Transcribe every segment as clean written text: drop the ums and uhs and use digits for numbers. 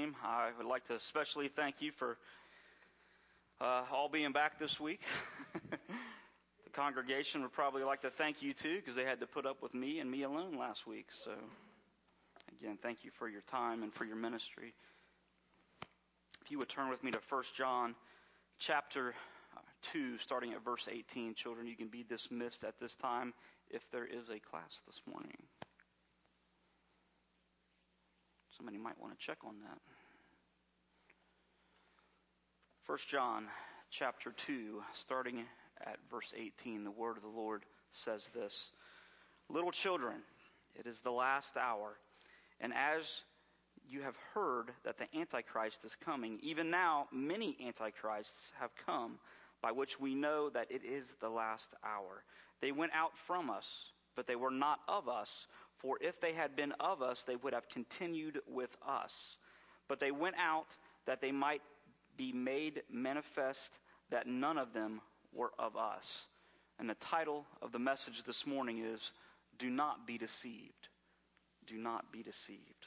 team. I would like to especially thank you for all being back this week. The congregation would probably like to thank you too, because they had to put up with me and me alone last week. So, again, thank you for your time and for your ministry. If you would turn with me to 1 John chapter 2, starting at verse 18. Children, you can be dismissed at this time if there is a class this morning. Somebody might want to check on that. 1 John chapter 2, starting at verse 18, the word of the Lord says this: Little children, it is the last hour, and as you have heard that the Antichrist is coming, even now many Antichrists have come, by which we know that it is the last hour. They went out from us, but they were not of us. For if they had been of us, they would have continued with us. But they went out that they might be made manifest that none of them were of us. And the title of the message this morning is, Do Not Be Deceived. Do not be deceived.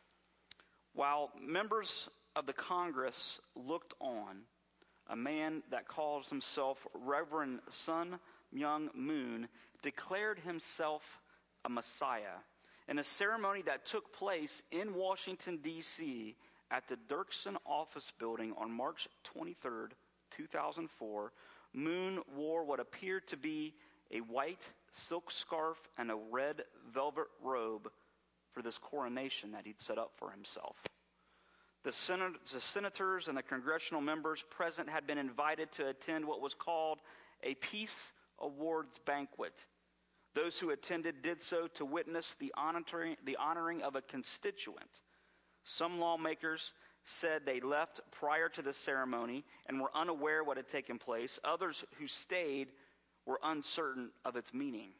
While members of the Congress looked on, a man that calls himself Reverend Sun Myung Moon declared himself a Messiah in a ceremony that took place in Washington, D.C. at the Dirksen Office Building on March 23rd, 2004. Moon wore what appeared to be a white silk scarf and a red velvet robe for this coronation that he'd set up for himself. The senators and the congressional members present had been invited to attend what was called a Peace Awards banquet. Those who attended did so to witness the honoring of a constituent. Some lawmakers said they left prior to the ceremony and were unaware what had taken place. Others who stayed were uncertain of its meaning.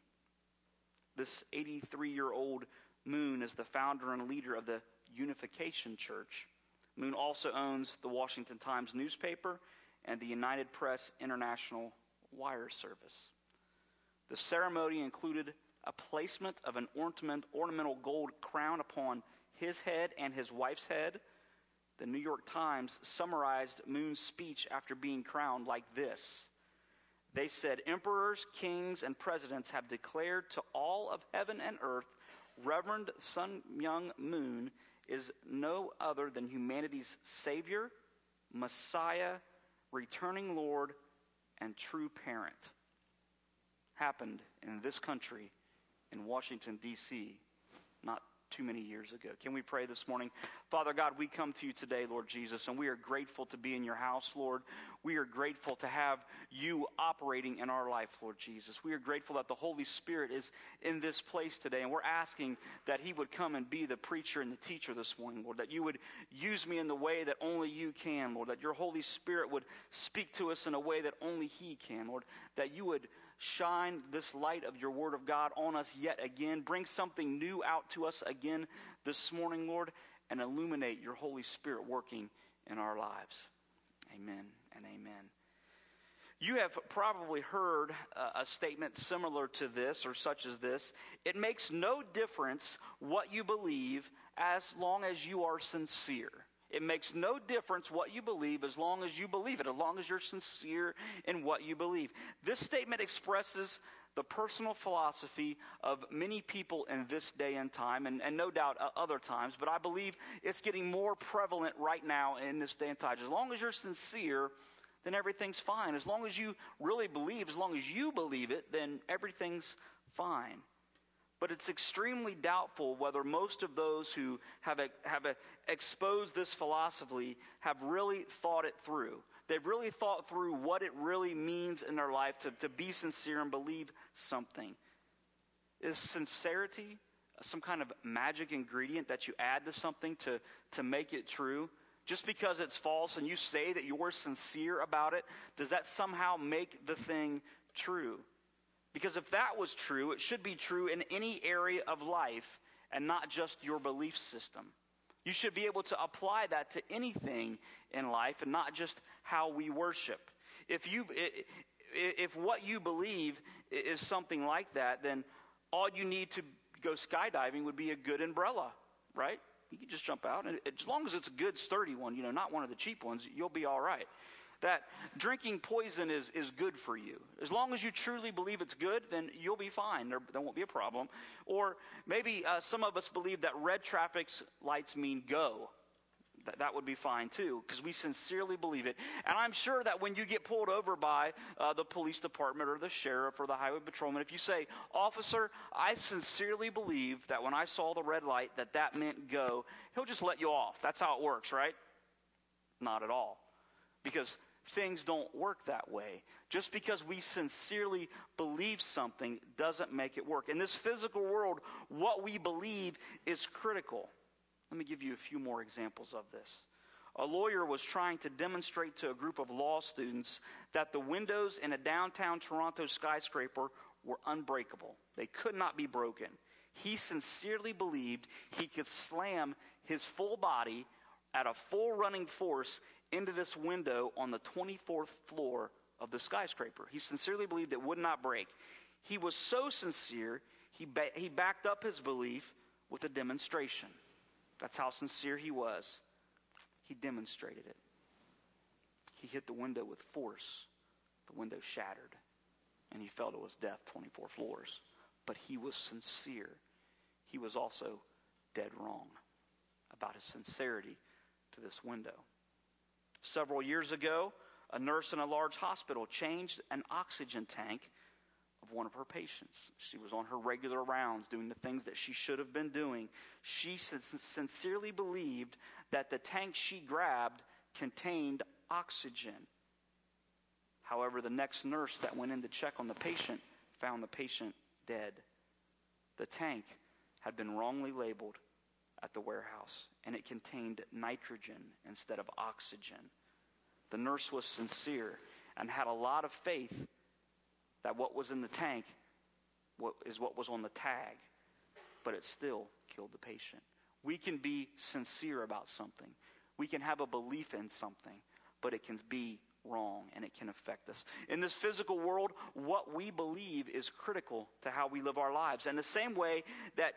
This 83-year-old Moon is the founder and leader of the Unification Church. Moon also owns the Washington Times newspaper and the United Press International wire service. The ceremony included a placement of an ornamental gold crown upon his head and his wife's head. The New York Times summarized Moon's speech after being crowned like this. They said, Emperors, kings, and presidents have declared to all of heaven and earth, Reverend Sun Myung Moon is no other than humanity's Savior, Messiah, returning Lord, and true parent. Happened in this country, in Washington, D.C., not too many years ago. Can we pray this morning? Father God, we come to you today, Lord Jesus, and we are grateful to be in your house, Lord. We are grateful to have you operating in our life, Lord Jesus. We are grateful that the Holy Spirit is in this place today, and we're asking that he would come and be the preacher and the teacher this morning, Lord, that you would use me in the way that only you can, Lord, that your Holy Spirit would speak to us in a way that only he can, Lord, that you would shine this light of your word of God on us yet again. Bring something new out to us again this morning, Lord, and illuminate your Holy Spirit working in our lives. Amen and amen. You have probably heard a statement similar to this or such as this. It makes no difference what you believe as long as you are sincere. It makes no difference what you believe as long as you believe it, as long as you're sincere in what you believe. This statement expresses the personal philosophy of many people in this day and time, and no doubt other times, but I believe it's getting more prevalent right now in this day and time. As long as you're sincere, then everything's fine. As long as you really believe, as long as you believe it, then everything's fine. But it's extremely doubtful whether most of those who have exposed this philosophy have really thought it through. They've really thought through what it really means in their life to be sincere and believe something. Is sincerity some kind of magic ingredient that you add to something to make it true? Just because it's false and you say that you're sincere about it, does that somehow make the thing true? Because if that was true, it should be true in any area of life and not just your belief system. You should be able to apply that to anything in life and not just how we worship. If what you believe is something like that, then all you need to go skydiving would be a good umbrella, right? You can just jump out. And as long as it's a good, sturdy one, not one of the cheap ones, you'll be all right. That drinking poison is good for you. As long as you truly believe it's good, then you'll be fine. There won't be a problem. Or maybe some of us believe that red traffic lights mean go. That would be fine too, because we sincerely believe it. And I'm sure that when you get pulled over by the police department or the sheriff or the highway patrolman, if you say, "Officer, I sincerely believe that when I saw the red light that meant go," he'll just let you off. That's how it works, right? Not at all. Because things don't work that way. Just because we sincerely believe something doesn't make it work. In this physical world, what we believe is critical. Let me give you a few more examples of this. A lawyer was trying to demonstrate to a group of law students that the windows in a downtown Toronto skyscraper were unbreakable. They could not be broken. He sincerely believed he could slam his full body at a full running force into this window on the 24th floor of the skyscraper. He sincerely believed it would not break. He was so sincere, he backed up his belief with a demonstration. That's how sincere he was. He demonstrated it. He hit the window with force. The window shattered, and he fell to his death 24 floors. But he was sincere. He was also dead wrong about his sincerity to this window. Several years ago, a nurse in a large hospital changed an oxygen tank of one of her patients. She was on her regular rounds doing the things that she should have been doing. She sincerely believed that the tank she grabbed contained oxygen. However, the next nurse that went in to check on the patient found the patient dead. The tank had been wrongly labeled at the warehouse, and it contained nitrogen instead of oxygen. The nurse was sincere and had a lot of faith that what was in the tank is what was on the tag, but it still killed the patient. We can be sincere about something. We can have a belief in something, but it can be wrong and it can affect us. In this physical world, what we believe is critical to how we live our lives. And the same way that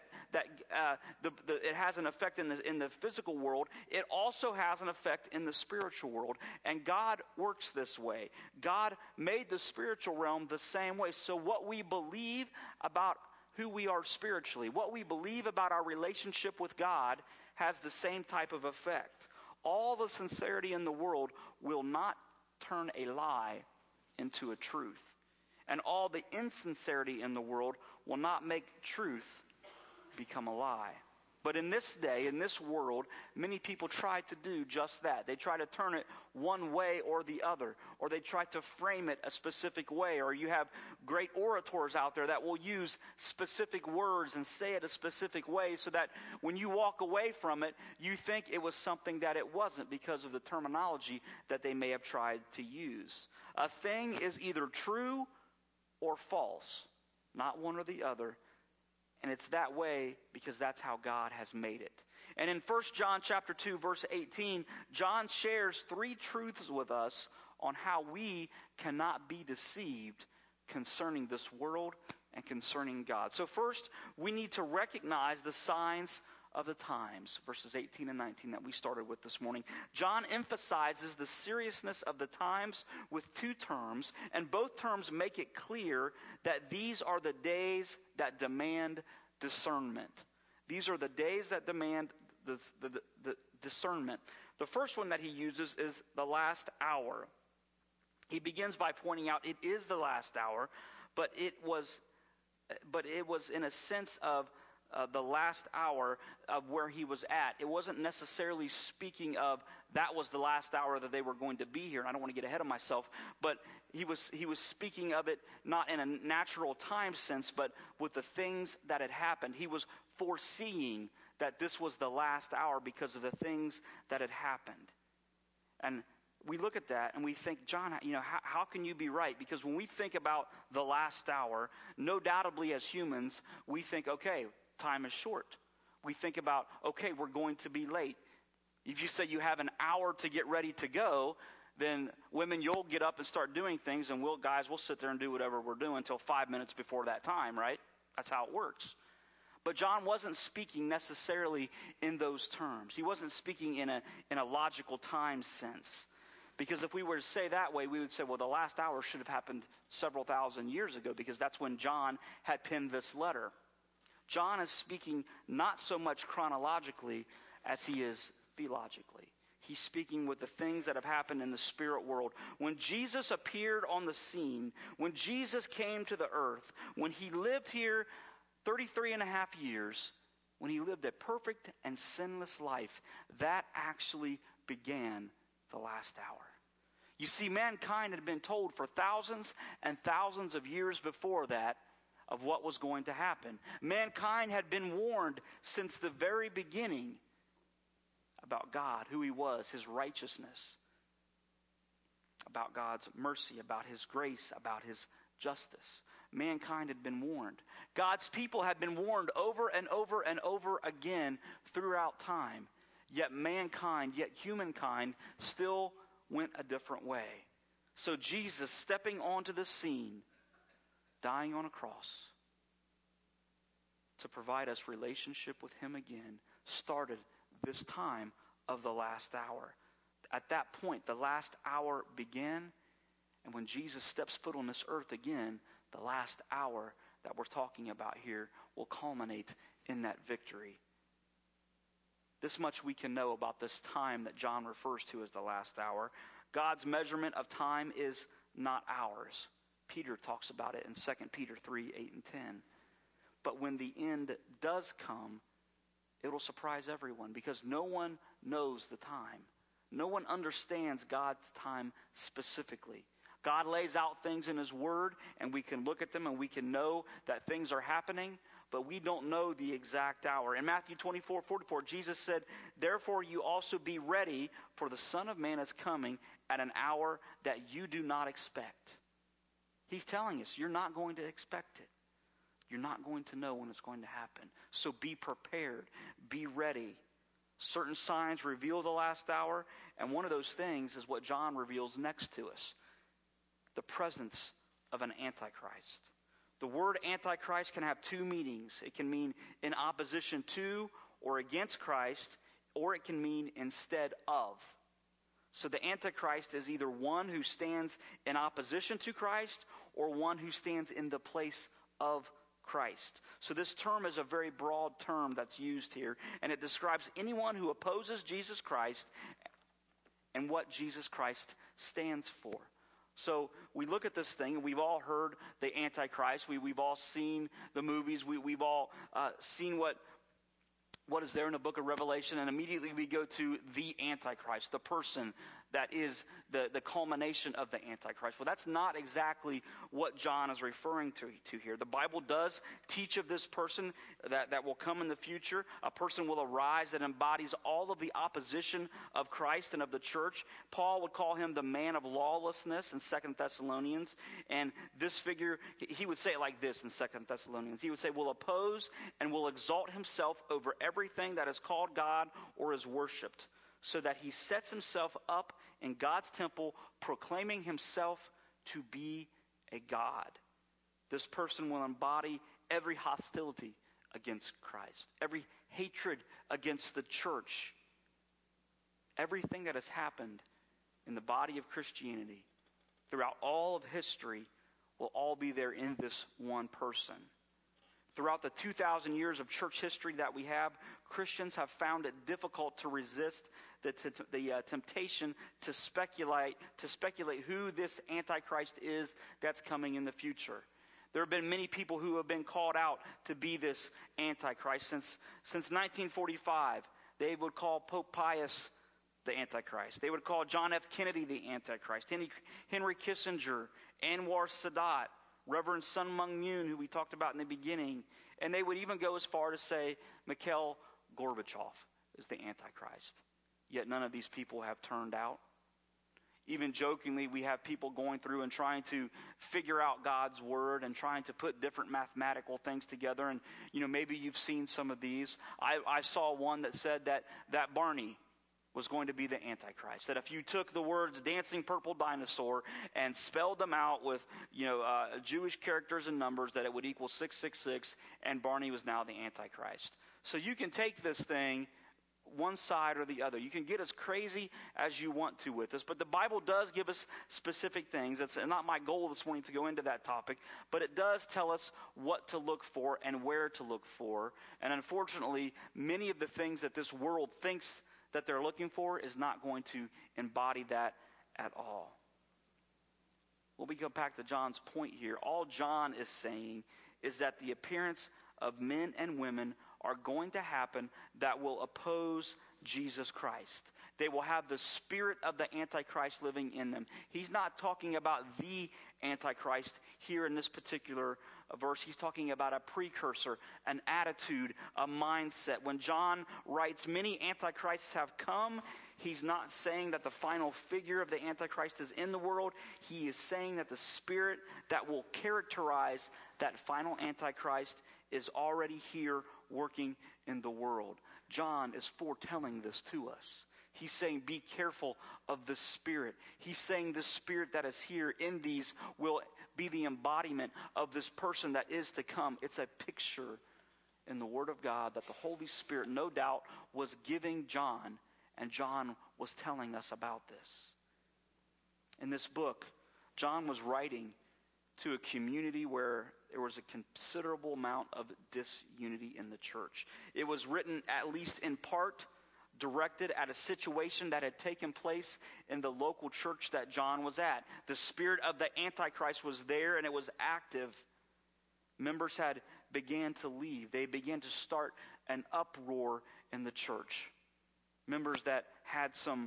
it has an effect in the physical world, it also has an effect in the spiritual world. And God works this way. God made the spiritual realm the same way. So what we believe about who we are spiritually, what we believe about our relationship with God, has the same type of effect. All the sincerity in the world will not turn a lie into a truth. And all the insincerity in the world will not make truth become a lie. But in this day, in this world, many people try to do just that. They try to turn it one way or the other, or they try to frame it a specific way, or you have great orators out there that will use specific words and say it a specific way so that when you walk away from it, you think it was something that it wasn't because of the terminology that they may have tried to use. A thing is either true or false, not one or the other. And it's that way because that's how God has made it. And in 1 John chapter 2, verse 18, John shares three truths with us on how we cannot be deceived concerning this world and concerning God. So first, we need to recognize the signs of the times, verses 18 and 19 that we started with this morning. John emphasizes the seriousness of the times with two terms, and both terms make it clear that these are the days that demand discernment. These are the days that demand the discernment. The first one that he uses is the last hour. He begins by pointing out it is the last hour, but it was in a sense of the last hour of where he was at. It wasn't necessarily speaking of that was the last hour that they were going to be here. And I don't want to get ahead of myself, but he was speaking of it not in a natural time sense, but with the things that had happened. He was foreseeing that this was the last hour because of the things that had happened. And we look at that and we think, John, how can you be right? Because when we think about the last hour, no doubtably as humans, we think, okay, time is short. We think about, okay, we're going to be late. If you say you have an hour to get ready to go, then women, you'll get up and start doing things, and we'll sit there and do whatever we're doing until 5 minutes before that time, right? That's how it works. But John wasn't speaking necessarily in those terms. He wasn't speaking in a logical time sense. Because if we were to say that way, we would say, well, the last hour should have happened several thousand years ago, because that's when John had penned this letter. John is speaking not so much chronologically as he is theologically. He's speaking with the things that have happened in the spirit world. When Jesus appeared on the scene, when Jesus came to the earth, when he lived here 33 and a half years, when he lived a perfect and sinless life, that actually began the last hour. You see, mankind had been told for thousands and thousands of years before that of what was going to happen. Mankind had been warned since the very beginning about God, who he was, his righteousness, about God's mercy, about his grace, about his justice. Mankind had been warned. God's people had been warned over and over and over again throughout time. Yet mankind, yet humankind, still went a different way. So Jesus, stepping onto the scene, dying on a cross to provide us relationship with him again, started this time of the last hour. At that point, the last hour began, and when Jesus steps foot on this earth again, the last hour that we're talking about here will culminate in that victory. This much we can know about this time that John refers to as the last hour. God's measurement of time is not ours. Peter talks about it in 2 Peter 3, 8 and 10. But when the end does come, it'll surprise everyone, because no one knows the time. No one understands God's time specifically. God lays out things in his word, and we can look at them and we can know that things are happening, but we don't know the exact hour. In Matthew 24:44, Jesus said, "Therefore you also be ready, for the Son of Man is coming at an hour that you do not expect." He's telling us, you're not going to expect it. You're not going to know when it's going to happen. So be prepared. Be ready. Certain signs reveal the last hour, and one of those things is what John reveals next to us: the presence of an Antichrist. The word Antichrist can have two meanings. It can mean in opposition to or against Christ, or it can mean instead of. So the Antichrist is either one who stands in opposition to Christ or one who stands in the place of Christ. So this term is a very broad term that's used here, and it describes anyone who opposes Jesus Christ and what Jesus Christ stands for. So we look at this thing, and we've all heard the Antichrist. We've all seen the movies. We've all seen what is there in the book of Revelation, and immediately we go to the Antichrist, the person that is the culmination of the Antichrist. Well, that's not exactly what John is referring to here. The Bible does teach of this person that will come in the future. A person will arise that embodies all of the opposition of Christ and of the church. Paul would call him the man of lawlessness in 2 Thessalonians. And this figure, he would say it like this in 2 Thessalonians. He would say, will oppose and will exalt himself over everything that is called God or is worshipped, so that he sets himself up in God's temple, proclaiming himself to be a god. This person will embody every hostility against Christ, every hatred against the church. Everything that has happened in the body of Christianity throughout all of history will all be there in this one person. Throughout the 2,000 years of church history that we have, Christians have found it difficult to resist the temptation to speculate who this Antichrist is that's coming in the future. There have been many people who have been called out to be this Antichrist. Since 1945, they would call Pope Pius the Antichrist. They would call John F. Kennedy the Antichrist. Henry Kissinger, Anwar Sadat, Reverend Sun Myung Moon, who we talked about in the beginning. And they would even go as far to say Mikhail Gorbachev is the Antichrist. Yet none of these people have turned out. Even jokingly, we have people going through and trying to figure out God's word and trying to put different mathematical things together. And, maybe you've seen some of these. I saw one that said that Barney was going to be the Antichrist. That if you took the words dancing purple dinosaur and spelled them out with, Jewish characters and numbers, that it would equal 666, and Barney was now the Antichrist. So you can take this thing one side or the other. You can get as crazy as you want to with this, but the Bible does give us specific things. It's not my goal this morning to go into that topic, but it does tell us what to look for and where to look for. And unfortunately, many of the things that this world thinks that they're looking for is not going to embody that at all. Well, we go back to John's point here. All John is saying is that the appearance of men and women are going to happen that will oppose Jesus Christ. They will have the spirit of the Antichrist living in them. He's not talking about the Antichrist here in this particular verse. He's talking about a precursor, an attitude, a mindset. When John writes, many Antichrists have come, he's not saying that the final figure of the Antichrist is in the world. He is saying that the spirit that will characterize that final Antichrist is already here working in the world. John is foretelling this to us. He's saying, be careful of the spirit. He's saying the spirit that is here in these will be the embodiment of this person that is to come. It's a picture in the Word of God that the Holy Spirit, no doubt, was giving John, and John was telling us about this. In this book, John was writing to a community where there was a considerable amount of disunity in the church. It was written, at least in part, directed at a situation that had taken place in the local church that John was at. The spirit of the Antichrist was there, and it was active. Members had began to leave. They began to start an uproar in the church. Members that had some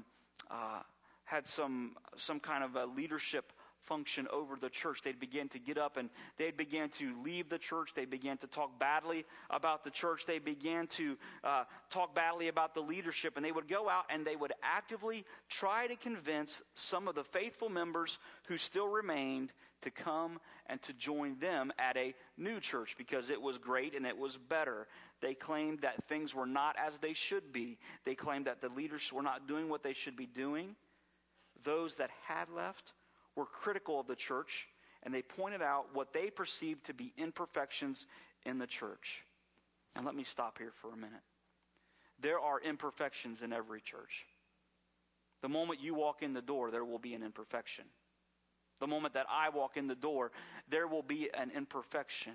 kind of a leadership function over the church, they'd begin to get up and they'd begin to leave the church. They began to talk badly about the church. They began to talk badly about the leadership, and they would go out and they would actively try to convince some of the faithful members who still remained to come and to join them at a new church because it was great and it was better. They claimed that things were not as they should be. They claimed that the leaders were not doing what they should be doing. Those that had left were critical of the church, and they pointed out what they perceived to be imperfections in the church. And let me stop here for a minute. There are imperfections in every church. The moment you walk in the door, there will be an imperfection. The moment that I walk in the door, there will be an imperfection.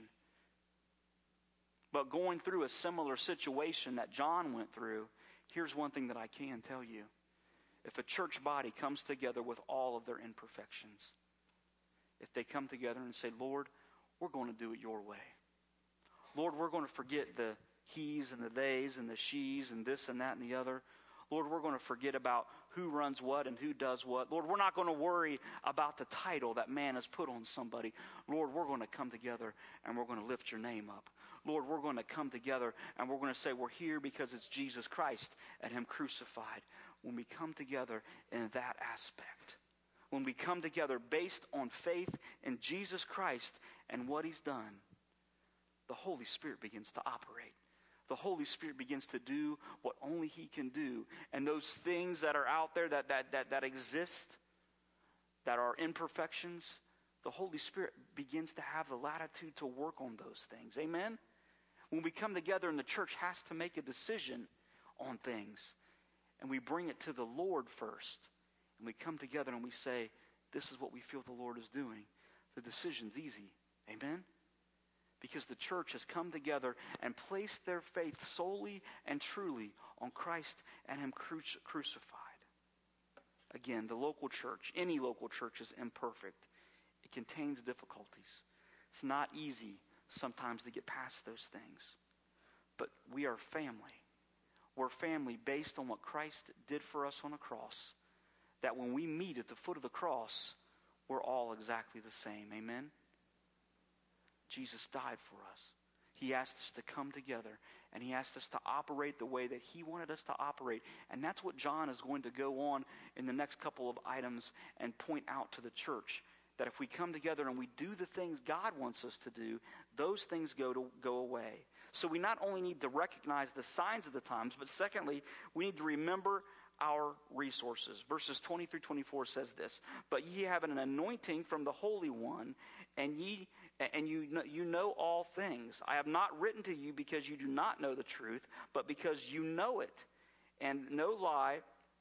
But going through a similar situation that John went through, here's one thing that I can tell you. If a church body comes together with all of their imperfections, if they come together and say, Lord, we're going to do it your way. Lord, we're going to forget the he's and the they's and the she's and this and that and the other. Lord, we're going to forget about who runs what and who does what. Lord, we're not going to worry about the title that man has put on somebody. Lord, we're going to come together and we're going to lift your name up. Lord, we're going to come together and we're going to say we're here because it's Jesus Christ and him crucified. When we come together in that aspect, when we come together based on faith in Jesus Christ and what he's done, the Holy Spirit begins to operate. The Holy Spirit begins to do what only he can do. And those things that are out there that exist, that are imperfections, the Holy Spirit begins to have the latitude to work on those things. Amen? When we come together and the church has to make a decision on things, and we bring it to the Lord first, and we come together and we say, this is what we feel the Lord is doing, the decision's easy. Amen? Because the church has come together and placed their faith solely and truly on Christ and him crucified. Again, the local church, any local church, is imperfect. It contains difficulties. It's not easy sometimes to get past those things. But we are family. We're family based on what Christ did for us on the cross. That when we meet at the foot of the cross, we're all exactly the same. Amen? Jesus died for us. He asked us to come together, and he asked us to operate the way that he wanted us to operate. And that's what John is going to go on in the next couple of items and point out to the church. That if we come together and we do the things God wants us to do, those things go away. So we not only need to recognize the signs of the times, but secondly, we need to remember our resources. Verses 20 through 24 says this, but ye have an anointing from the Holy One, and you know all things. I have not written to you because you do not know the truth, but because you know it. And no lie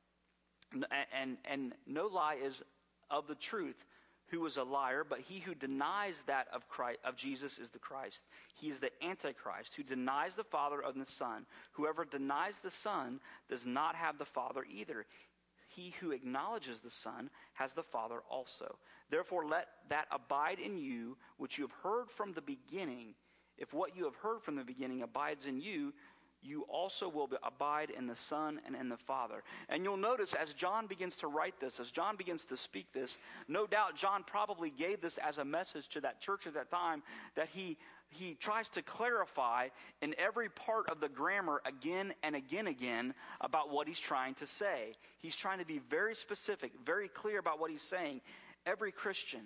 is of the truth. Who is a liar, but he who denies that of Jesus is the Christ. He is the Antichrist, who denies the Father and the Son. Whoever denies the Son does not have the Father either. He who acknowledges the Son has the Father also. Therefore let that abide in you, which you have heard from the beginning. If what you have heard from the beginning abides in you, you also will abide in the Son and in the Father. And you'll notice as John begins to write this, as John begins to speak this, no doubt John probably gave this as a message to that church at that time, that he tries to clarify in every part of the grammar again and again about what he's trying to say. He's trying to be very specific, very clear about what he's saying. Every Christian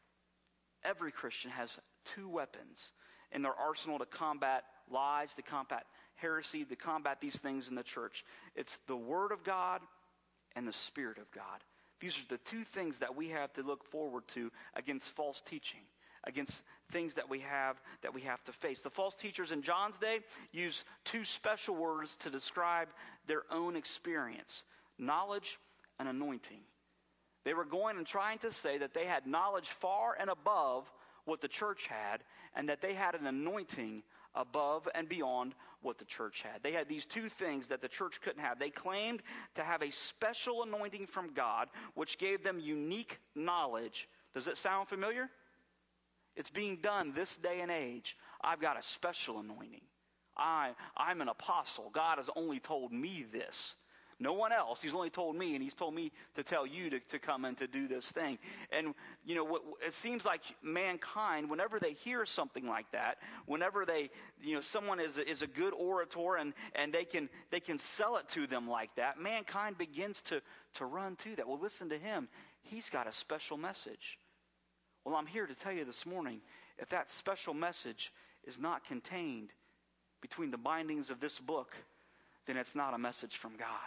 has two weapons in their arsenal to combat lies, to combat heresy, to combat these things in the church. It's the Word of God and the Spirit of God. These are the two things that we have to look forward to against false teaching, against things that we have to face. The false teachers in John's day use two special words to describe their own experience: knowledge and anointing. They were going and trying to say that they had knowledge far and above what the church had, and that they had an anointing above and beyond what the church had. They had these two things that the church couldn't have. They claimed to have a special anointing from God, which gave them unique knowledge. Does it sound familiar? It's being done this day and age. I've got a special anointing. I'm an apostle. God has only told me this. No one else. He's only told me, and he's told me to tell you to come and to do this thing. And, it seems like mankind, whenever they hear something like that, whenever someone is a good orator and they can sell it to them like that, mankind begins to run to that. Well, listen to him. He's got a special message. Well, I'm here to tell you this morning, if that special message is not contained between the bindings of this book, then it's not a message from God.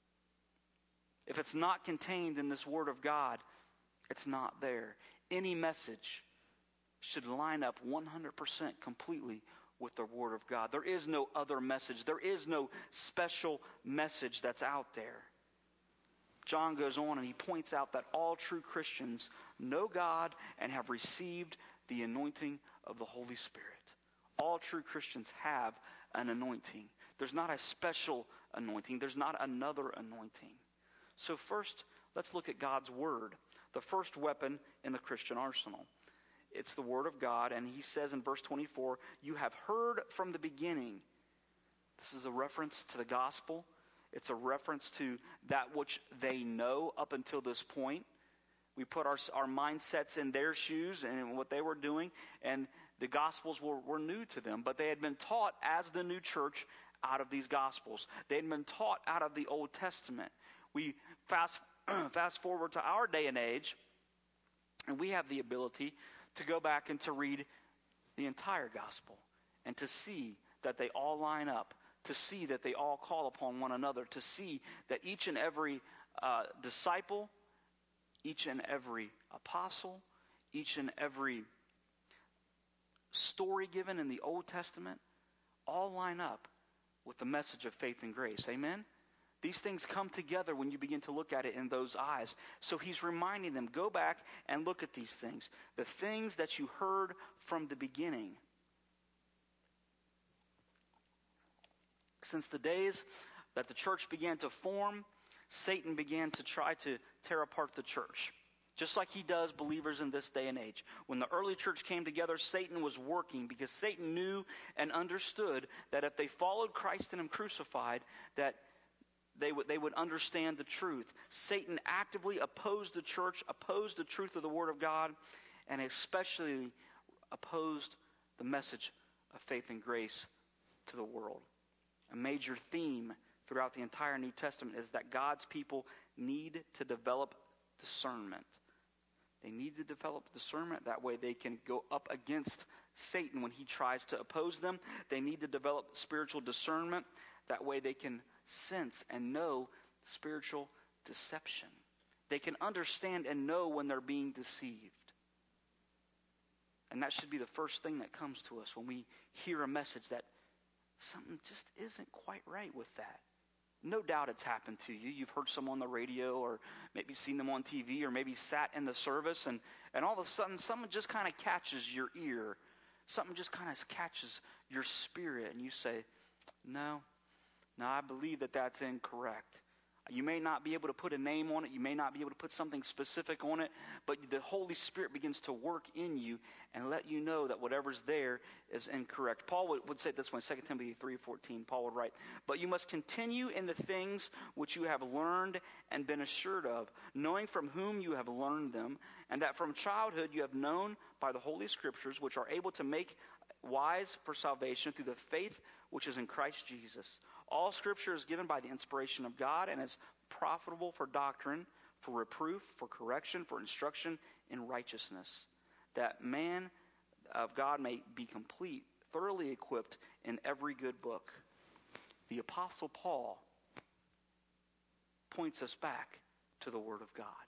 If it's not contained in this Word of God, it's not there. Any message should line up 100% completely with the Word of God. There is no other message. There is no special message that's out there. John goes on and he points out that all true Christians know God and have received the anointing of the Holy Spirit. All true Christians have an anointing. There's not a special anointing. There's not another anointing. So first, let's look at God's Word, the first weapon in the Christian arsenal. It's the Word of God, and he says in verse 24, you have heard from the beginning. This is a reference to the gospel. It's a reference to that which they know up until this point. We put our mindsets in their shoes and what they were doing, and the Gospels were new to them, but they had been taught as the new church out of these Gospels. They had been taught out of the Old Testament. We fast forward to our day and age, and we have the ability to go back and to read the entire Gospel and to see that they all line up, to see that they all call upon one another, to see that each and every disciple, each and every apostle, each and every story given in the Old Testament all line up with the message of faith and grace. Amen? These things come together when you begin to look at it in those eyes. So he's reminding them, go back and look at these things. The things that you heard from the beginning. Since the days that the church began to form, Satan began to try to tear apart the church. Just like he does believers in this day and age. When the early church came together, Satan was working because Satan knew and understood that if they followed Christ and him crucified, that they would understand the truth. Satan actively opposed the church, opposed the truth of the Word of God, and especially opposed the message of faith and grace to the world. A major theme throughout the entire New Testament is that God's people need to develop discernment. They need to develop discernment. That way they can go up against Satan when he tries to oppose them. They need to develop spiritual discernment. That way they can sense and know spiritual deception. They can understand and know when they're being deceived. And that should be the first thing that comes to us when we hear a message that something just isn't quite right with that. No doubt it's happened to you. You've heard someone on the radio or maybe seen them on TV or maybe sat in the service and all of a sudden something just kind of catches your ear. Something just kind of catches your spirit and you say, no, I believe that that's incorrect. You may not be able to put a name on it. You may not be able to put something specific on it. But the Holy Spirit begins to work in you and let you know that whatever's there is incorrect. Paul would say it this way, 2 Timothy 3:14. Paul would write, "But you must continue in the things which you have learned and been assured of, knowing from whom you have learned them, and that from childhood you have known by the Holy Scriptures, which are able to make wise for salvation through the faith which is in Christ Jesus. All Scripture is given by the inspiration of God and is profitable for doctrine, for reproof, for correction, for instruction in righteousness, that man of God may be complete, thoroughly equipped in every good book." The Apostle Paul points us back to the Word of God.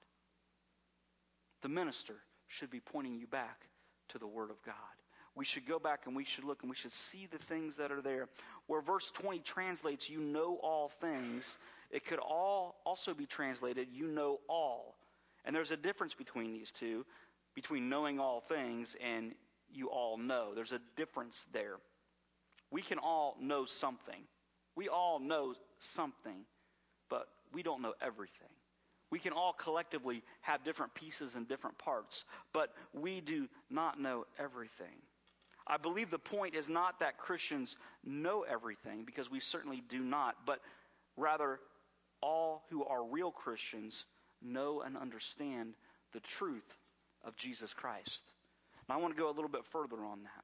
The minister should be pointing you back to the Word of God. We should go back and we should look and we should see the things that are there. Where verse 20 translates, "you know all things," it could also be translated, "you know all." And there's a difference between these two, between knowing all things and you all know. There's a difference there. We can all know something. We all know something, but we don't know everything. We can all collectively have different pieces and different parts, but we do not know everything. I believe the point is not that Christians know everything, because we certainly do not, but rather all who are real Christians know and understand the truth of Jesus Christ. And I want to go a little bit further on that.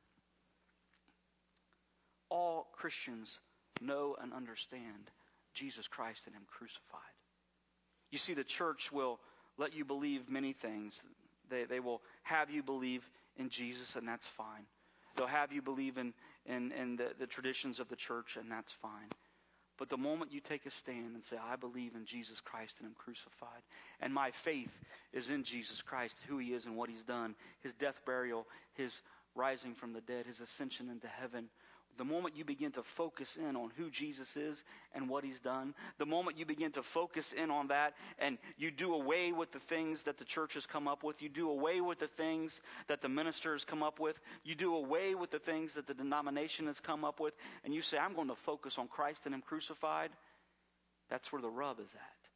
All Christians know and understand Jesus Christ and Him crucified. You see, the church will let you believe many things. They will have you believe in Jesus, and that's fine. They'll have you believe in the traditions of the church, and that's fine. But the moment you take a stand and say, "I believe in Jesus Christ and Him crucified, and my faith is in Jesus Christ, who He is and what He's done, His death, burial, His rising from the dead, His ascension into heaven," the moment you begin to focus in on who Jesus is and what He's done, the moment you begin to focus in on that and you do away with the things that the church has come up with, you do away with the things that the minister has come up with, you do away with the things that the denomination has come up with, and you say, "I'm going to focus on Christ and Him crucified," that's where the rub is at.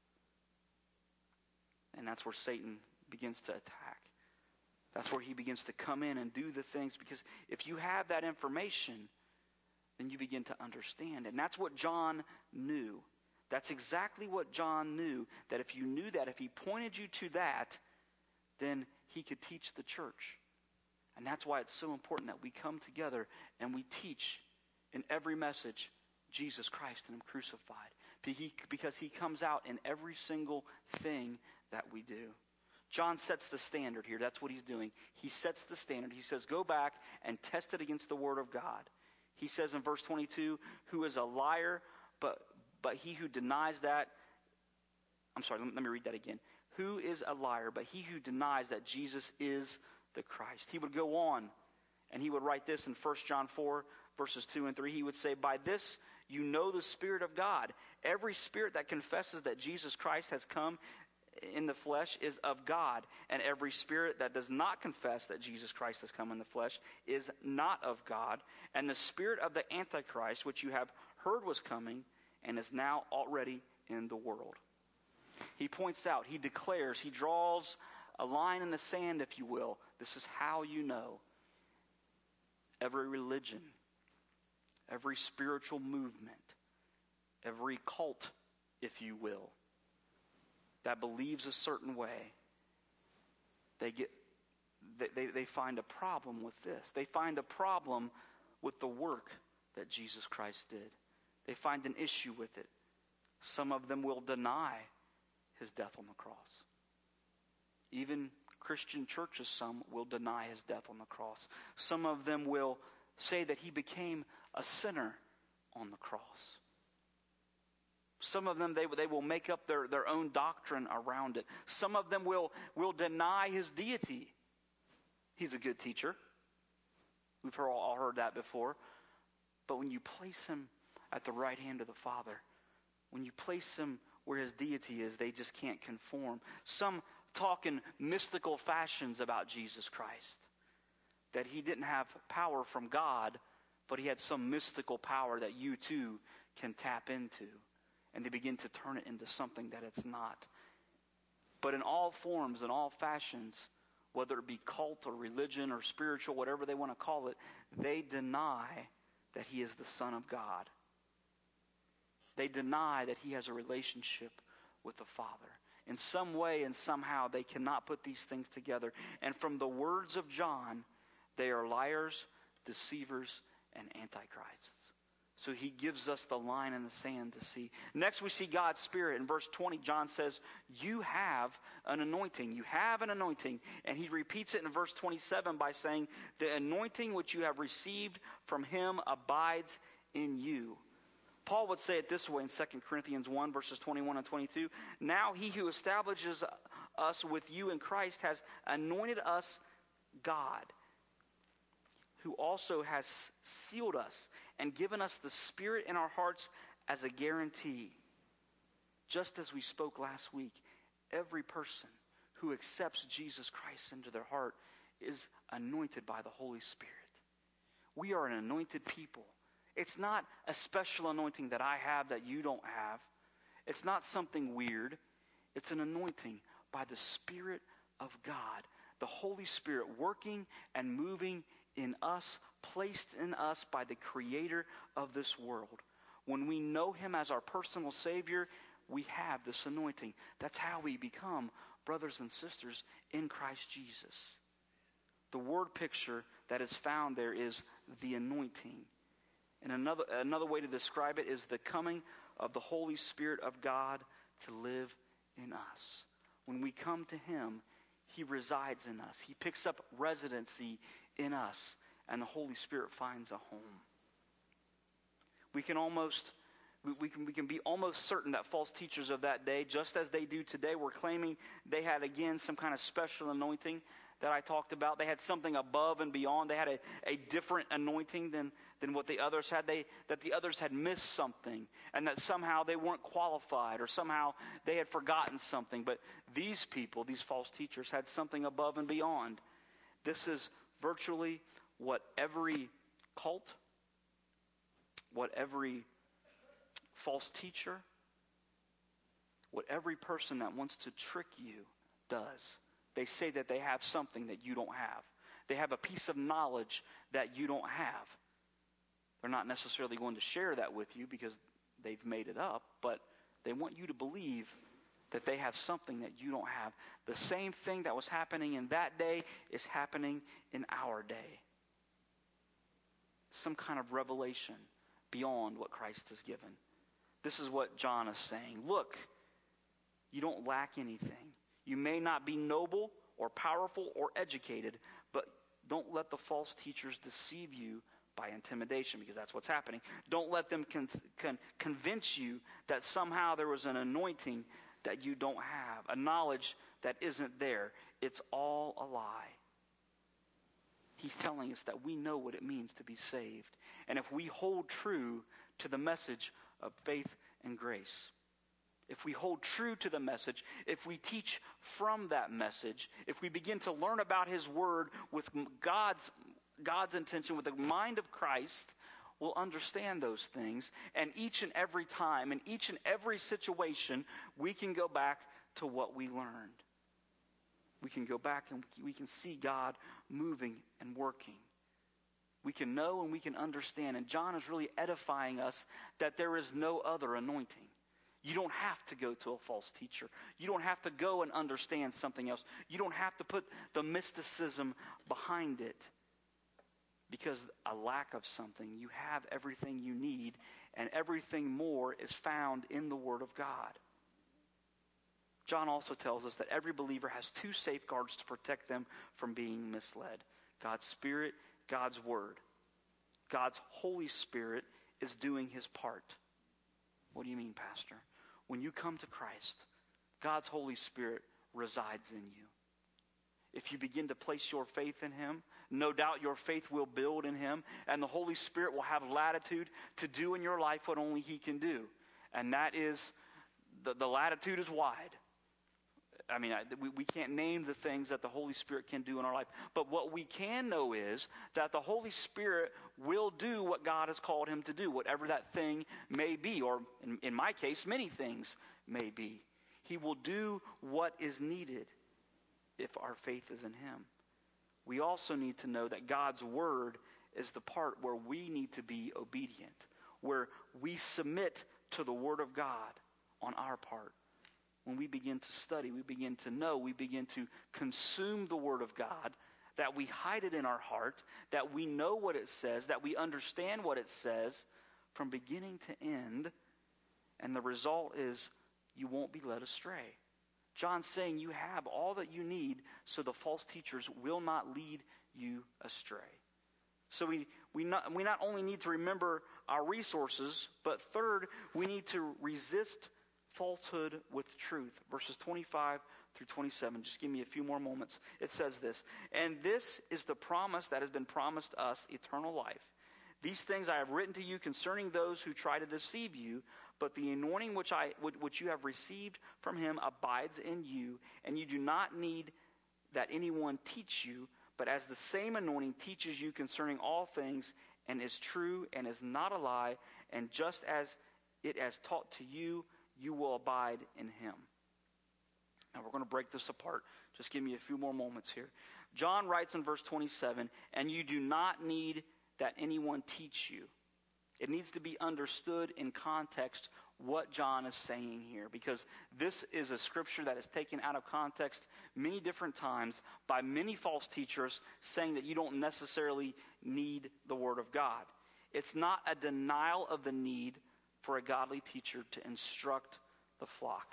And that's where Satan begins to attack. That's where he begins to come in and do the things, because if you have that information, then you begin to understand. And that's what John knew. That's exactly what John knew, that if you knew that, if he pointed you to that, then he could teach the church. And that's why it's so important that we come together and we teach in every message Jesus Christ and Him crucified. Because He comes out in every single thing that we do. John sets the standard here. That's what he's doing. He sets the standard. He says, go back and test it against the Word of God. He says in verse 22, "Who is a liar, but he who denies that," I'm sorry, let me read that again. "Who is a liar, but he who denies that Jesus is the Christ." He would go on and he would write this in 1 John 4, verses 2 and 3. He would say, "By this you know the Spirit of God. Every spirit that confesses that Jesus Christ has come in the flesh is of God, and every spirit that does not confess that Jesus Christ has come in the flesh is not of God. And the spirit of the Antichrist, which you have heard was coming and is now already in the world." He points out, he declares, he draws a line in the sand, if you will. This is how you know. Every religion, every spiritual movement, every cult, if you will, that believes a certain way, they find a problem with this. They find a problem with the work that Jesus Christ did. They find an issue with it. Some of them will deny His death on the cross. Even Christian churches, some will deny His death on the cross. Some of them will say that He became a sinner on the cross. Some of them, they will make up their own doctrine around it. Some of them will deny his deity. He's a good teacher. We've all heard that before. But when you place him at the right hand of the Father, when you place him where his deity is, they just can't conform. Some talk in mystical fashions about Jesus Christ, that he didn't have power from God, but he had some mystical power that you too can tap into. And they begin to turn it into something that it's not. But in all forms, in all fashions, whether it be cult or religion or spiritual, whatever they want to call it, they deny that he is the Son of God. They deny that he has a relationship with the Father. In some way and somehow they cannot put these things together. And from the words of John, they are liars, deceivers, and antichrists. So he gives us the line in the sand to see. Next we see God's Spirit. In verse 20, John says, you have an anointing. You have an anointing. And he repeats it in verse 27 by saying, the anointing which you have received from him abides in you. Paul would say it this way in 2 Corinthians 1, verses 21 and 22. Now he who establishes us with you in Christ has anointed us God, who also has sealed us and given us the Spirit in our hearts as a guarantee. Just as we spoke last week, every person who accepts Jesus Christ into their heart is anointed by the Holy Spirit. We are an anointed people. It's not a special anointing that I have that you don't have. It's not something weird. It's an anointing by the Spirit of God. The Holy Spirit working and moving in us, placed in us by the Creator of this world. When we know him as our personal Savior, we have this anointing. That's how we become brothers and sisters in Christ Jesus. The word picture that is found there is the anointing. And another way to describe it is the coming of the Holy Spirit of God to live in us. When we come to him, he resides in us. He picks up residency in us, and the Holy Spirit finds a home. We can be almost certain that false teachers of that day, just as they do today, were claiming they had again some kind of special anointing that I talked about. They had something above and beyond. They had a different anointing than what the others had. That the others had missed something, and that somehow they weren't qualified, or somehow they had forgotten something. But these people, these false teachers, had something above and beyond. This is virtually what every cult, what every false teacher, what every person that wants to trick you does. They say that they have something that you don't have. They have a piece of knowledge that you don't have. They're not necessarily going to share that with you because they've made it up, but they want you to believe that they have something that you don't have. The same thing that was happening in that day is happening in our day. Some kind of revelation beyond what Christ has given. This is what John is saying. Look, you don't lack anything. You may not be noble or powerful or educated, but don't let the false teachers deceive you by intimidation, because that's what's happening. Don't let them convince you that somehow there was an anointing that you don't have, a knowledge that isn't there. It's all a lie. He's telling us that we know what it means to be saved. And if we hold true to the message of faith and grace, if we hold true to the message, if we teach from that message, if we begin to learn about his word with God's intention, with the mind of Christ, we'll understand those things. And each and every time, in each and every situation, we can go back to what we learned. We can go back and we can see God moving and working. We can know and we can understand. And John is really edifying us that there is no other anointing. You don't have to go to a false teacher. You don't have to go and understand something else. You don't have to put the mysticism behind it. Because a lack of something, you have everything you need, and everything more is found in the Word of God. John also tells us that every believer has two safeguards to protect them from being misled. God's Spirit, God's Word. God's Holy Spirit is doing his part. What do you mean, Pastor? When you come to Christ, God's Holy Spirit resides in you. If you begin to place your faith in him, no doubt your faith will build in him, and the Holy Spirit will have latitude to do in your life what only he can do. And that is, the latitude is wide. I mean, we can't name the things that the Holy Spirit can do in our life. But what we can know is that the Holy Spirit will do what God has called him to do, whatever that thing may be, or in my case, many things may be. He will do what is needed if our faith is in him. We also need to know that God's word is the part where we need to be obedient, where we submit to the word of God on our part. When we begin to study, we begin to know, we begin to consume the word of God, that we hide it in our heart, that we know what it says, that we understand what it says from beginning to end, and the result is you won't be led astray. John's saying you have all that you need so the false teachers will not lead you astray. So we not only need to remember our resources, but third, we need to resist falsehood with truth. Verses 25 through 27. Just give me a few more moments. It says this, "And this is the promise that has been promised us, eternal life. These things I have written to you concerning those who try to deceive you, but the anointing which you have received from him abides in you, and you do not need that anyone teach you, but as the same anointing teaches you concerning all things, and is true and is not a lie, and just as it has taught to you, you will abide in him." Now we're going to break this apart. Just give me a few more moments here. John writes in verse 27, "And you do not need that anyone teach you." It needs to be understood in context what John is saying here, because this is a scripture that is taken out of context many different times by many false teachers saying that you don't necessarily need the word of God. It's not a denial of the need for a godly teacher to instruct the flock.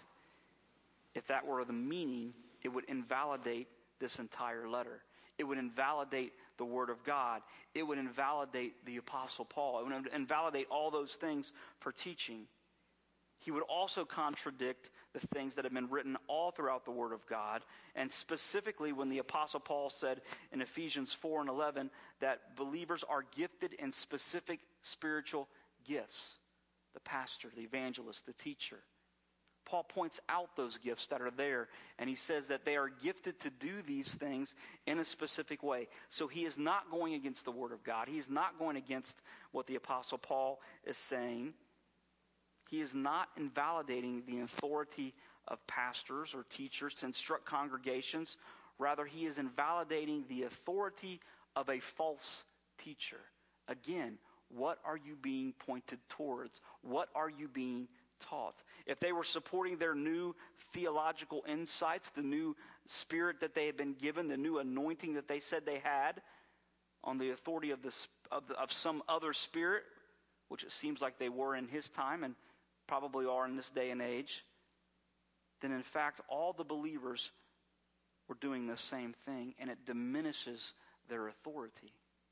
If that were the meaning, it would invalidate this entire letter. It would invalidate the word of God. It would invalidate the Apostle Paul. It would invalidate all those things for teaching. He would also contradict the things that have been written all throughout the word of God, and specifically when the Apostle Paul said in Ephesians 4 and 11 that believers are gifted in specific spiritual gifts. The pastor, the evangelist, the teacher. Paul points out those gifts that are there, and he says that they are gifted to do these things in a specific way. So he is not going against the word of God. He is not going against what the Apostle Paul is saying. He is not invalidating the authority of pastors or teachers to instruct congregations. Rather, he is invalidating the authority of a false teacher. Again, what are you being pointed towards? What are you being taught? If they were supporting their new theological insights, the new spirit that they had been given, the new anointing that they said they had, on the authority of some other spirit, which it seems like they were in his time and probably are in this day and age, then in fact all the believers were doing the same thing, and it diminishes their authority.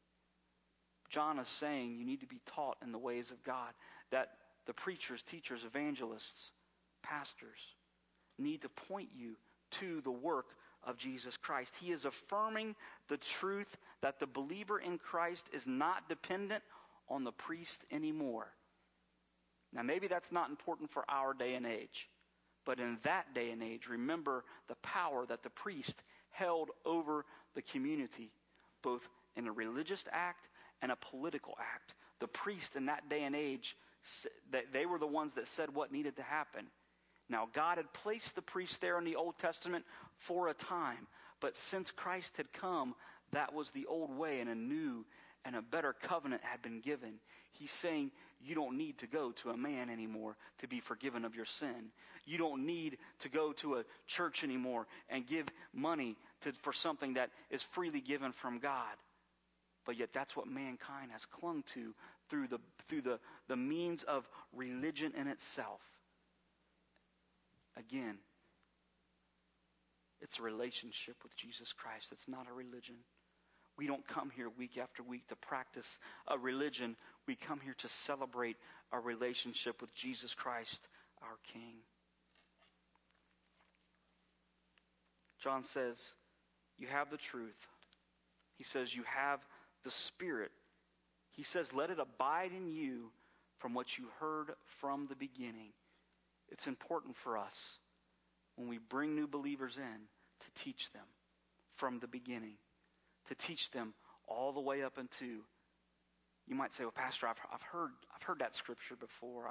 John is saying you need to be taught in the ways of God, that the preachers, teachers, evangelists, pastors need to point you to the work of Jesus Christ. He is affirming the truth that the believer in Christ is not dependent on the priest anymore. Now, maybe that's not important for our day and age, but in that day and age, remember the power that the priest held over the community, both in a religious act and a political act. The priest in that day and age, they were the ones that said what needed to happen. Now, God had placed the priest there in the Old Testament for a time, but since Christ had come, that was the old way, and a new and a better covenant had been given. He's saying you don't need to go to a man anymore to be forgiven of your sin. You don't need to go to a church anymore and give money for something that is freely given from God. But yet that's what mankind has clung to through the means of religion in itself. Again, it's a relationship with Jesus Christ. It's not a religion. We don't come here week after week to practice a religion. We come here to celebrate our relationship with Jesus Christ, our King. John says, you have the truth. He says, you have the Spirit. He says, let it abide in you from what you heard from the beginning. It's important for us when we bring new believers in to teach them from the beginning, to teach them all the way up into. You might say, well, Pastor, I've heard that scripture before.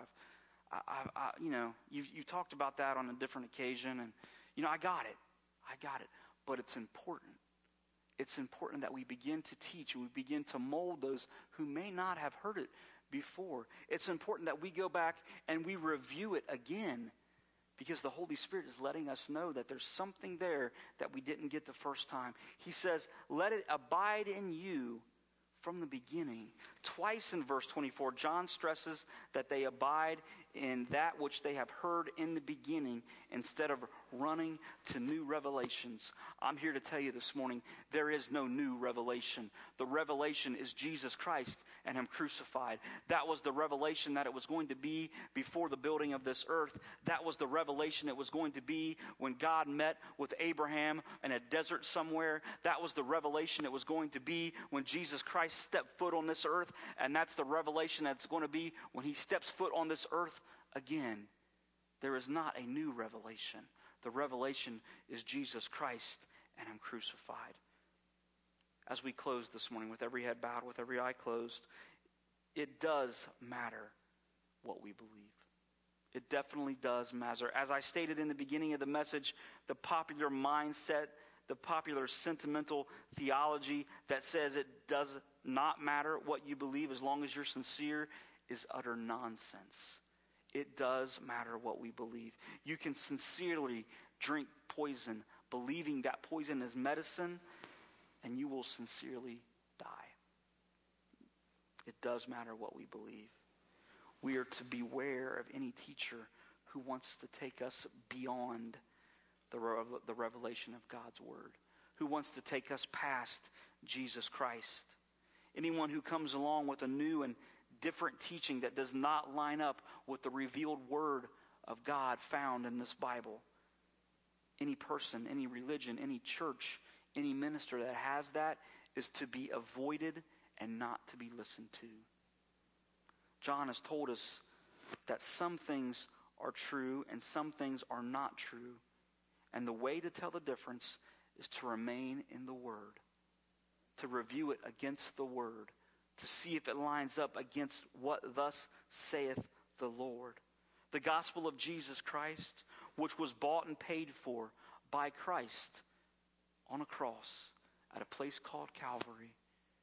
You talked about that on a different occasion, and I got it. But it's important. It's important that we begin to teach and we begin to mold those who may not have heard it before. It's important that we go back and we review it again, because the Holy Spirit is letting us know that there's something there that we didn't get the first time. He says, let it abide in you from the beginning. Twice in verse 24, John stresses that they abide in that which they have heard in the beginning instead of running to new revelations. I'm here to tell you this morning, there is no new revelation. The revelation is Jesus Christ and Him crucified. That was the revelation that it was going to be before the building of this earth. That was the revelation it was going to be when God met with Abraham in a desert somewhere. That was the revelation it was going to be when Jesus Christ stepped foot on this earth. And that's the revelation that's going to be when He steps foot on this earth again. There is not a new revelation. The revelation is Jesus Christ and Him crucified. As we close this morning with every head bowed, with every eye closed, it does matter what we believe. It definitely does matter. As I stated in the beginning of the message, the popular mindset, the popular sentimental theology that says it does not matter what you believe as long as you're sincere is utter nonsense. It does matter what we believe. You can sincerely drink poison, believing that poison is medicine, and you will sincerely die. It does matter what we believe. We are to beware of any teacher who wants to take us beyond the revelation of God's Word, who wants to take us past Jesus Christ. Anyone who comes along with a new and different teaching that does not line up with the revealed Word of God found in this Bible. Any person, any religion, any church, any minister that has that is to be avoided and not to be listened to. John has told us that some things are true and some things are not true. And the way to tell the difference is to remain in the Word, to review it against the Word, to see if it lines up against what thus saith the Lord. The gospel of Jesus Christ, which was bought and paid for by Christ on a cross at a place called Calvary.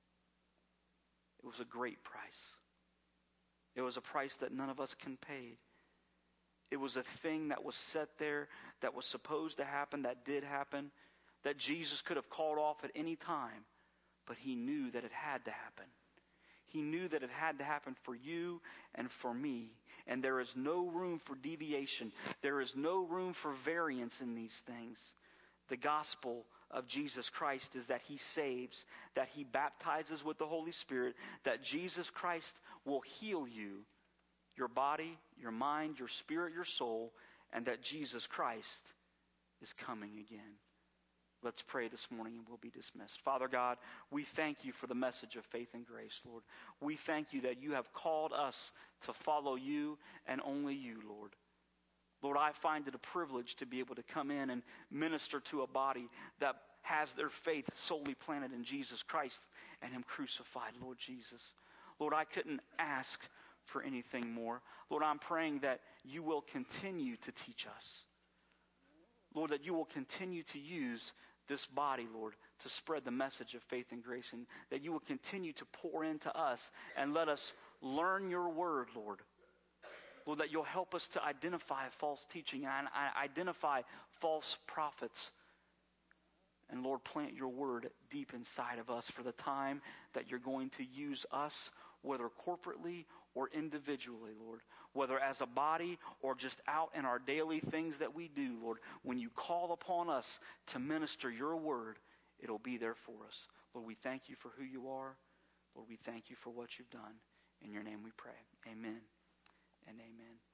It was a great price. It was a price that none of us can pay. It was a thing that was set there, that was supposed to happen, that did happen, that Jesus could have called off at any time, but He knew that it had to happen. He knew that it had to happen for you and for me. And there is no room for deviation. There is no room for variance in these things. The gospel of Jesus Christ is that He saves, that He baptizes with the Holy Spirit, that Jesus Christ will heal you, your body, your mind, your spirit, your soul, and that Jesus Christ is coming again. Let's pray this morning and we'll be dismissed. Father God, we thank You for the message of faith and grace, Lord. We thank You that You have called us to follow You and only You, Lord. Lord, I find it a privilege to be able to come in and minister to a body that has their faith solely planted in Jesus Christ and Him crucified, Lord Jesus. Lord, I couldn't ask for anything more. Lord, I'm praying that You will continue to teach us. Lord, that You will continue to use this body, Lord, to spread the message of faith and grace, and that You will continue to pour into us and let us learn Your word, Lord. Lord, that You'll help us to identify false teaching and identify false prophets. And Lord, plant Your word deep inside of us for the time that You're going to use us, whether corporately or individually, Lord. Whether as a body or just out in our daily things that we do, Lord. When You call upon us to minister Your word, it'll be there for us. Lord, we thank you for who you are. Lord, we thank you for what you've done. In your name we pray. Amen and amen.